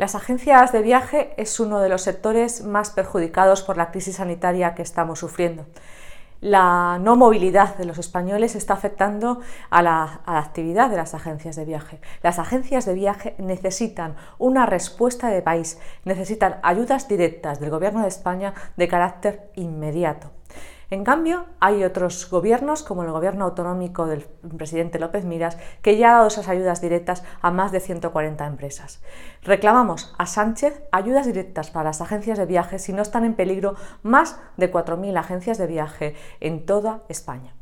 Las agencias de viaje es uno de los sectores más perjudicados por la crisis sanitaria que estamos sufriendo. La no movilidad de los españoles está afectando a la actividad de las agencias de viaje. Las agencias de viaje necesitan una respuesta de país, necesitan ayudas directas del Gobierno de España de carácter inmediato. En cambio, hay otros gobiernos, como el gobierno autonómico del presidente López Miras, que ya ha dado esas ayudas directas a más de 140 empresas. Reclamamos a Sánchez ayudas directas para las agencias de viaje si no están en peligro más de 4.000 agencias de viaje en toda España.